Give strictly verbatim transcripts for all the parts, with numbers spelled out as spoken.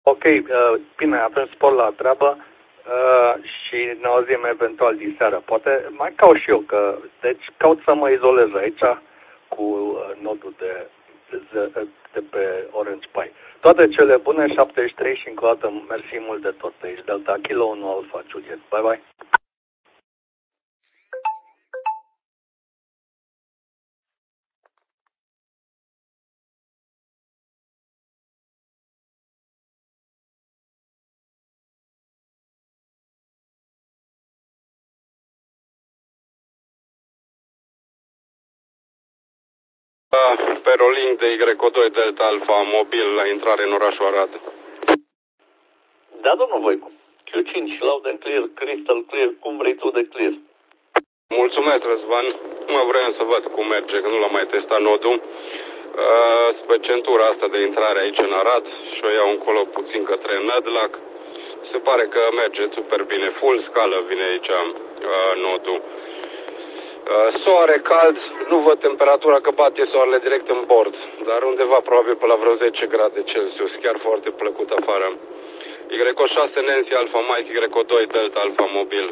Ok, uh, bine, avem spor la treabă uh, și ne auzim eventual din seară. Poate mai caut și eu, că deci caut să mă izolez aici cu uh, nodul de, de, de pe Orange Pi. Toate cele bune, șaptezeci și trei și încă o dată mersi mult de tot. Aici Delta Kilo unu Alpha Juliet. Bye bye. Pe rolling de Y doi Delta Alpha mobil la intrare în orașul Arad. Da, domnul Voicu. Q cinci, loud and clear, crystal clear, cum vrei tu de clear. Mulțumesc, Răzvan. Mă vreau să văd cum merge, că nu l-am mai testat nodul. Uh, pe centura asta de intrare aici în Arad și o iau încolo puțin către Nădlac. Se pare că merge super bine. Full scală vine aici uh, nodul. Uh, soare cald, nu văd temperatura că bate soarele direct în bord, dar undeva probabil pe la vreo zece grade Celsius, chiar foarte plăcut afară. Y șase Nancy Alpha Mike, Y doi Delta Alpha Mobil.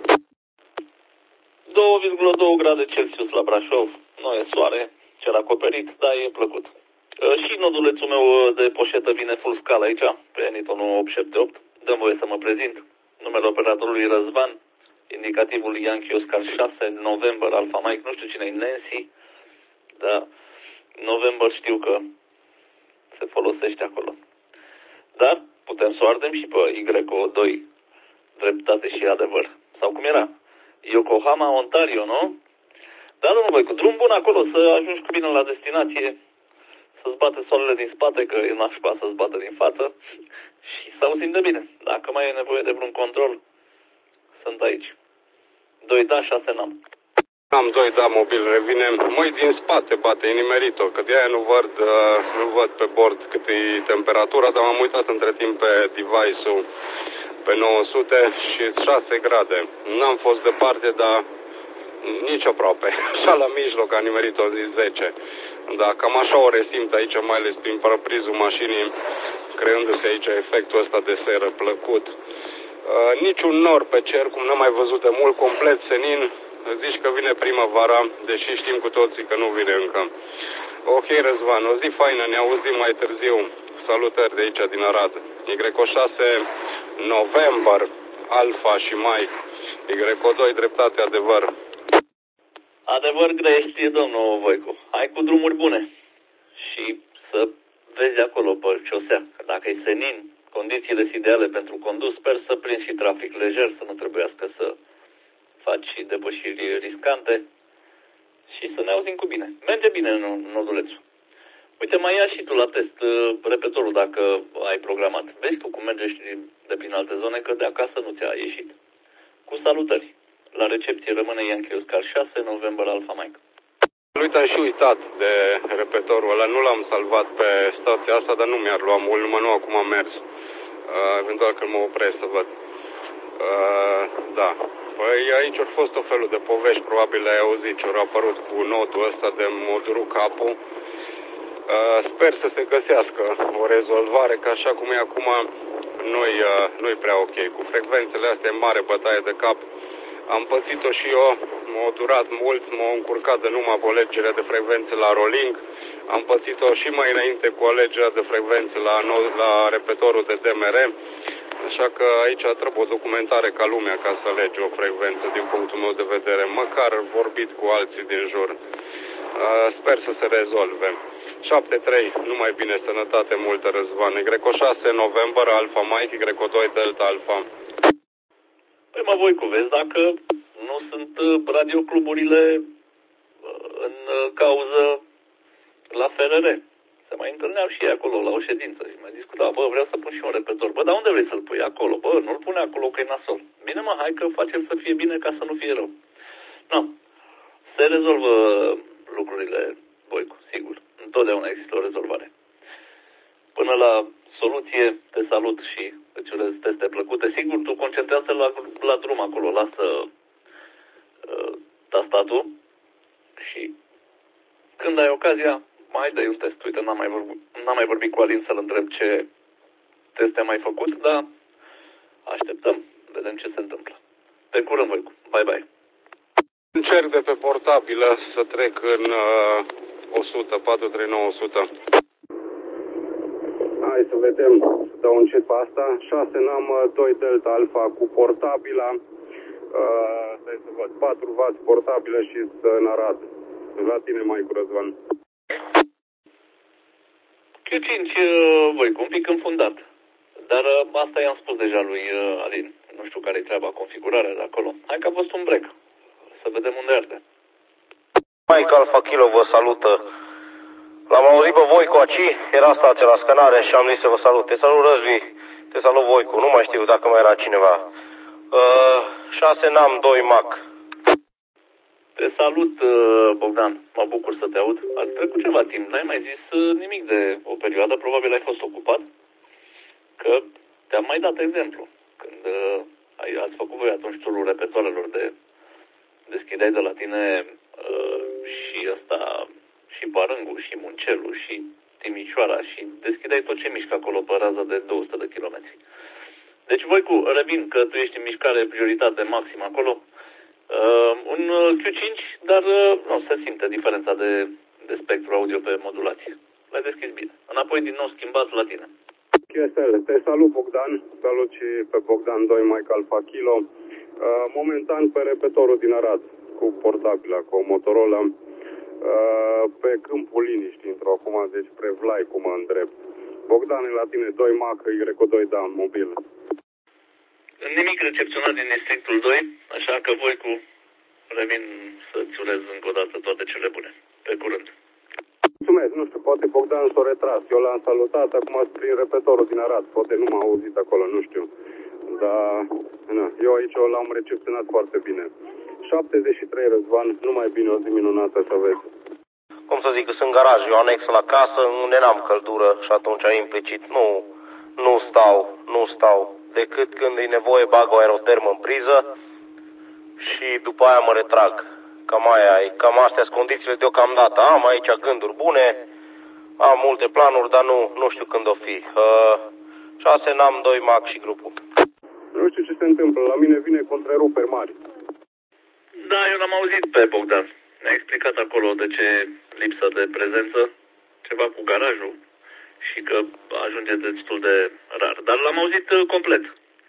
doi virgulă doi grade Celsius la Brașov. Nu e soare, cer acoperit, dar e plăcut. Uh, și nodulețul meu de poșetă vine full scală aici, pe Eniton opt șapte opt. Dăm voie să mă prezint. Numele operatorului Răzvan. Indicativul Yankee Oscar șase, November, Alpha Mike, nu știu cine e Nancy, dar November știu că se folosește acolo. Dar putem să o ardem și pe Y doi, dreptate și adevăr. Sau cum era? Yokohama, Ontario, nu? Da, domnul Voicu, drum bun acolo, să ajungi cu bine la destinație, să-ți bate soarele din spate, că e nașpa să-ți bată din față, și să auzim de bine. Dacă mai e nevoie de vreun control, sunt aici. doi da, șase n-am. Am doi da mobil, revine. Măi, din spate bate, e nimerit-o, că de-aia nu văd, uh, nu văd pe bord cât e temperatura, dar m-am uitat între timp pe device-ul pe nouă sute și șase grade. N-am fost departe, dar nici aproape. Așa la mijloc a nimerit-o zi zece. Da, cam așa o resimt aici, mai ales prin paraprizul mașinii, creându-se aici efectul ăsta de seră plăcut. Uh, niciun nor pe cer, cum n-am mai văzut de mult, complet senin. Zici că vine primăvara, deși știm cu toții că nu vine încă. Ok, Răzvan, o zi faină, ne auzim mai târziu. Salutări de aici, din Arad. Y șase November, Alpha și Mike. Y doi dreptate, adevăr. Adevăr grești, domnul Voicu. Hai cu drumuri bune. Și să vezi acolo pe șosea. Dacă e senin, condițiile sunt ideale pentru condus, sper să prinzi și trafic lejer, să nu trebuiască să faci depășiri riscante și să ne auzim cu bine. Merge bine în nodulețul. Uite, mai ia și tu la test uh, repetorul dacă ai programat. Vezi tu cum merge și de prin alte zone, că de acasă nu ți-a ieșit. Cu salutări. La recepție rămâne Yankee Oscar șase, November Alpha Mike. Uite, am și uitat de repetorul ăla. Nu l-am salvat pe stația asta, dar nu mi-ar lua mult, numai nu acum am mers. Uh, eventual când mă opresc să văd. Uh, da. Păi aici au fost o felul de povești, probabil le-ai auzit, ce au apărut cu notul ăsta de moduru capul. Uh, sper să se găsească o rezolvare, că așa cum e acum nu-i, uh, nu-i prea ok. Cu frecvențele astea e mare bătaie de cap. Am pățit-o și eu, m-a durat mult, m-a încurcat de numai cu alegerea de frecvențe la rolling. Am pățit-o și mai înainte cu alegerea de frecvențe la, la repetorul de D M R. Așa că aici trebuie o documentare ca lumea ca să alegi o frecvență din punctul meu de vedere, măcar vorbit cu alții din jur. Uh, sper să se rezolve. șapte trei, numai bine, sănătate multă, Răzvan. Y șase November Alpha Mike, Y doi Delta Alpha. Păi mă voi cu vezi dacă nu sunt radiocluburile în cauză la F R R. Se mai întâlneau și ei acolo la o ședință și mai discutau, bă, vreau să pun și un repetor. Bă, dar unde vrei să-l pui? Acolo. Bă, nu-l pune acolo că e nasol. Bine, mă, hai că facem să fie bine ca să nu fie rău. Nu. Se rezolvă lucrurile, Voicu, sigur. Întotdeauna există o rezolvare. Până la soluție, te salut și îți urez teste plăcute. Sigur, tu concentrează la, la drum acolo, lasă uh, tastatul și când ai ocazia, mai dai un test. Uite, n-am mai vorbit, n-am mai vorbit cu Alin să-l întreb ce teste mai făcut, dar așteptăm, vedem ce se întâmplă. Pe curând, Voicu. Bye, bye. Încerc de pe portabilă să trec în uh, o sută, patru trei nouă o sută. Hai să vedem, să dau încet pe asta. șase Nam, doi Delta Alpha cu portabila. Uh, stai să văd, patru vați portabilă și în Arad. La tine, Maicu Răzvan. Q cinci, Voicu, un pic înfundat. Dar asta i-am spus deja lui Alin. Nu știu care-i treaba, configurarea de acolo. Hai că a fost un break. Să vedem unde arde. Mike Alpha Kilo vă salută. L-am auzit pe Voicu aici, era stația la scanare și am zis să vă salut. Te salut, Răzvi. Te salut, Voicu. Nu mai știu dacă mai era cineva. Uh, șase Nam, doi Mac. Te salut, Bogdan. Mă bucur să te aud. A trecut ceva timp. N-ai mai zis nimic de o perioadă. Probabil ai fost ocupat. Că te-am mai dat exemplu. Când uh, ai, ați făcut voi atunci turul repetoarelor de deschideai de la tine uh, și ăsta, și Barângu, și Muncelu, și Timișoara, și deschideai tot ce mișcă acolo pe rază de două sute de kilometri. Deci, Voicu, revin că tu ești în mișcare prioritate maximă acolo. Uh, un Q cinci, dar uh, nu, se simte diferența de, de spectru audio pe modulație. L-ai deschis bine. Înapoi din nou schimbat la tine. Te salut, Bogdan. Salut și pe Bogdan doi Mike Alpha Kilo. Uh, momentan pe repetorul din Arad cu portabila, cu o Motorola. Uh, pe câmpul liniștii, într-o acum, deci spre Vlai, cum mă îndrept. Bogdan, la tine doi Mac, Y doi down, mobil. Nimic recepționat din districtul doi, așa că voi cu revin să-ți urez încă o dată toate cele bune. Pe curând. Mulțumesc, nu știu, poate Bogdan s-a retras. Eu l-am salutat, acum prin repetorul din Arad. Poate nu m-a auzit acolo, nu știu. Dar, na, eu aici l-am recepționat foarte bine. șaptezeci și trei, Răzvan, numai bine, o zi minunată să vezi. Cum să zic, sunt garaj, eu anexă la casă, unde n-am căldură și atunci implicit nu, nu stau, nu stau. Decât când e nevoie bag o aerotermă în priză și după aia mă retrag. Cam aia, cam astea sunt condițiile deocamdată. Am aici gânduri bune, am multe planuri, dar nu, nu știu când o fi. Uh, șase Nam, doi Mac și grupul. Nu știu ce se întâmplă, la mine vine cu întreruperi mari. Da, eu l-am auzit pe Bogdan. Ne-a explicat acolo de ce lipsă de prezență, ceva cu garajul și că ajunge destul de rar. Dar l-am auzit uh, complet.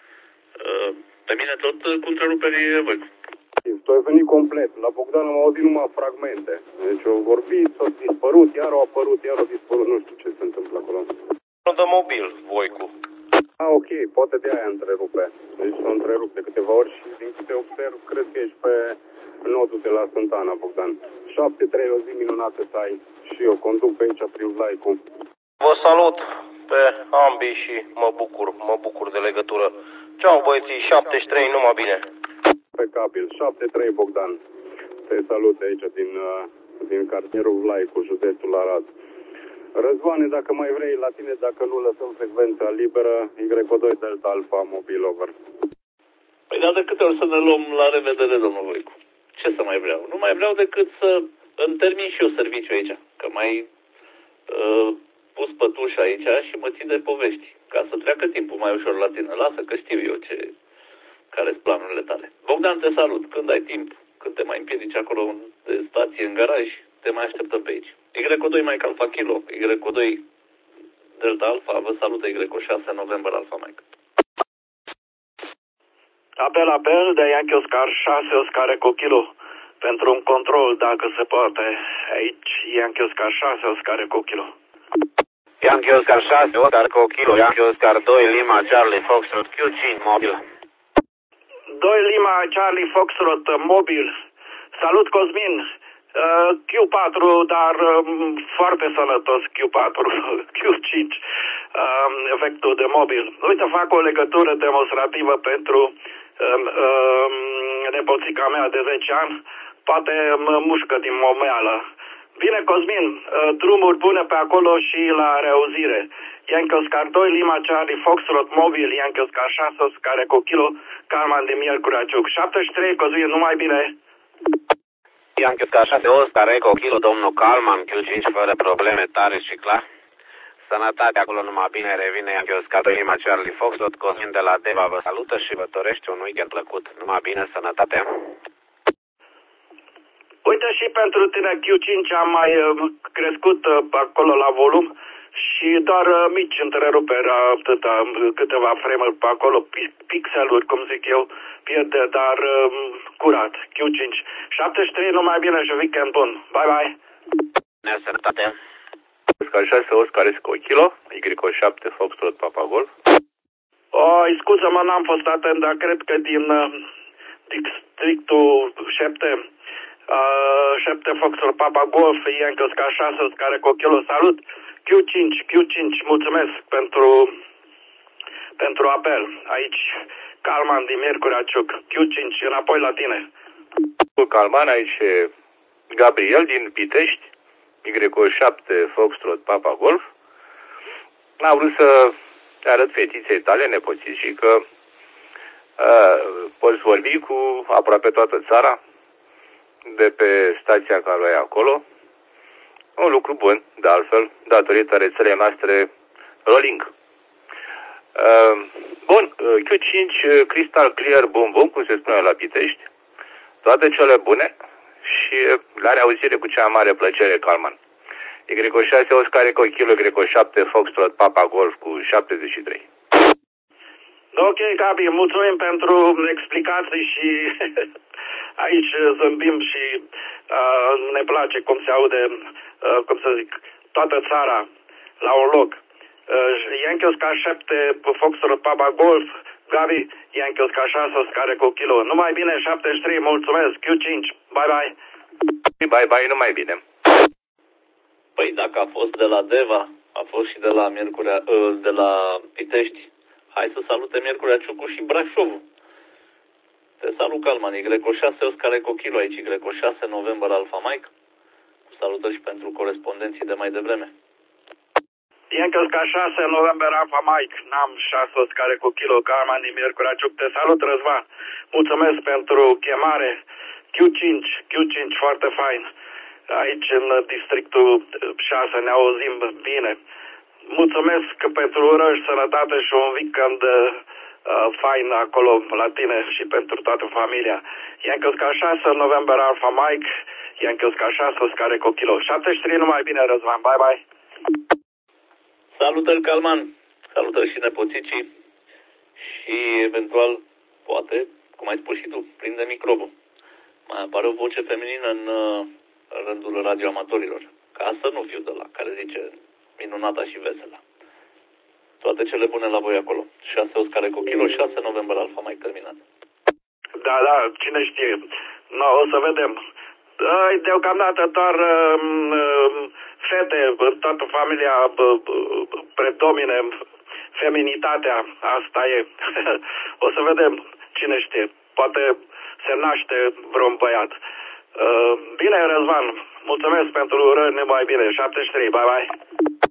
Uh, pe mine tot uh, cu întreruperi voi. Tu ai venit complet. La Bogdan am auzit numai fragmente. Deci au vorbit, s-au dispărut, iar au apărut, iar au dispărut. Nu știu ce se întâmplă acolo. De mobil, Voicu. Ah, ok, poate de aia întrerupe. Deci s-au întrerupt de câteva ori și din câte observ, cred că ești pe nodul de la Sântana, Bogdan. șapte trei, o zi minunată să ai. Și eu conduc pe aici prin Vlaicu. Vă salut pe ambii și mă bucur, mă bucur de legătură. Ceau băieții, șaptezeci și trei, numai bine. Pe cabil, șapte trei, Bogdan. Te salut aici din, din cartierul Vlaicu, județul Arad. Răzvane, dacă mai vrei la tine, dacă nu lăsăm frecvența liberă, Y doi Delta Alpha, mobil over. Păi dar de câte ori să ne luăm la revedere, domnul Voicu? Ce să mai vreau? Nu mai vreau decât să îmi termin și eu serviciul aici, că mai uh, pus pătușa aici și mă țin de povești, ca să treacă timpul mai ușor la tine. Lasă că știu eu ce, care sunt planurile tale. Bogdan, te salut. Când ai timp, când te mai împiedici acolo de stație în garaj, te mai așteptăm pe aici. Y doi Mike Alpha Kilo, Y doi Delta Alpha, vă salută Y șase November Alpha Mike. Apel, apel de Yankee Oscar șase Oscar Eco Kilo. Pentru un control, dacă se poate. Aici Yankee Oscar șase Oscar Eco Kilo. Yankee Oscar șase Oscar Eco Kilo, Yankee Oscar doi Lima Charlie Foxtrot Q cinci mobil. doi Lima Charlie Foxtrot mobil. Salut, Cosmin. Uh, Q patru, dar um, foarte sănătos Q patru, Q cinci, um, vectul de mobil. Uite, fac o legătură demonstrativă pentru um, um, nepoțica mea de zece ani, poate mă mușcă din momeală. Bine, Cosmin, uh, drumuri bune pe acolo și la reauzire. Yankee Oscar doi, Lima Charlie Foxtrot mobil, Yankee Oscar șase, Oscar Eco Kilo, Calman de Miercurea Ciuc. șaptezeci și trei, Cosmin, numai bine. Yankee Oscar șase Oscar Eco Kilo, domnul Calman, Q cinci fără probleme, tare și clar. Sănătate acolo numai bine, revine Yankee Oscar doi Lima Charlie Foxtrot, Cosmin de la Deva vă salută și vă dorește un weekend plăcut. Numai bine, sănătate. Uite, și pentru tine Q cinci am mai uh, crescut uh, acolo la volum și doar uh, mici întreruperi, atâta, câteva frame-uri pe acolo, pixeluri, cum zic eu, pierde, dar uh, curat, Q cinci. șaptezeci și trei, numai bine și weekend bun. Bye, bye! Ne sănătate. Oscar șase, Oscar Esco Kilo, Y șapte, Foxtrot, Papa Golf. O, scuză-mă, n-am fost atent, dar cred că din uh, districtul șapte, uh, șapte Foxtrot, Papa Golf, Yankee Oscar șase, Oscar Eco Kilo, salut! Q cinci, Q cinci, mulțumesc pentru, pentru apel. Aici, Calman din Miercurea Ciuc, Q cinci, înapoi la tine. Calman, aici Gabriel din Pitești, Y șapte, Foxtrot, Papa Golf. N-am vrut să arăt fetiței tale, nepoții, și că uh, poți vorbi cu aproape toată țara de pe stația care e acolo. Un lucru bun, de altfel, datorită rețelei noastre Rolling. Uh, bun, Q cinci, Crystal Clear, bum bum, cum se spune la Pitești. Toate cele bune și la reauzire cu cea mare plăcere, Calman. Y șase, Oscar Eco Kilo, Y șapte, Foxtrot, Papa Golf cu șaptezeci și trei. Ok, Gabi, mulțumim pentru explicații și aici zâmbim și uh, ne place cum se aude, uh, cum să zic, toată țara la un loc. Uh, Yankee Oscar șapte, Foxtrot, Papa Golf, Gabi, Yankee Oscar șase, Oscar Eco Kilo. Numai bine, șaptezeci și trei, mulțumesc, Q cinci, bye bye. Bye bye, numai bine. Păi dacă a fost de la Deva, a fost și de la Miercurea, de la Pitești. Hai să salute Miercurea Ciucu și Brașovul. Te salut, Calman, Y șase, Oscar Eco Kilo, aici Y șase, November Alpha Mike. Cu salutări și pentru corespondenții de mai devreme. Yankee Oscar șase, November Alpha Mike, N A M șase, Oscar Eco Kilo, Calman din Miercurea Ciuc. Te salut, Răzvan. Mulțumesc pentru chemare. Q cinci, Q cinci, foarte fain. Aici în districtul șase ne auzim bine. Mulțumesc pentru urări, sănătate și un weekend uh, fain acolo la tine și pentru toată familia. Yankee Oscar șase, November Alpha Mike, Yankee Oscar șase, Oscar Eco Kilo. șaptezeci și trei, numai bine, Răzvan. Bye, bye. Salutări, Calman. Salutări și nepoțicii. Și eventual, poate, cum ai spus și tu, prinde microbul. Mai apare o voce feminină în, în rândul radioamatorilor. Ca să nu fiu de la care zice minunata și veselă. Toate cele bune la voi acolo. șase Oscar Eco Kilo, șase November Alpha mai terminat. Da, da, cine știe. No, o să vedem. Deocamdată doar uh, fete, toată familia uh, predomine feminitatea. Asta e. O să vedem. Cine știe. Poate se naște vreun băiat. Uh, bine, Răzvan. Mulțumesc pentru urări, numai bine. șaptezeci și trei, bye bye.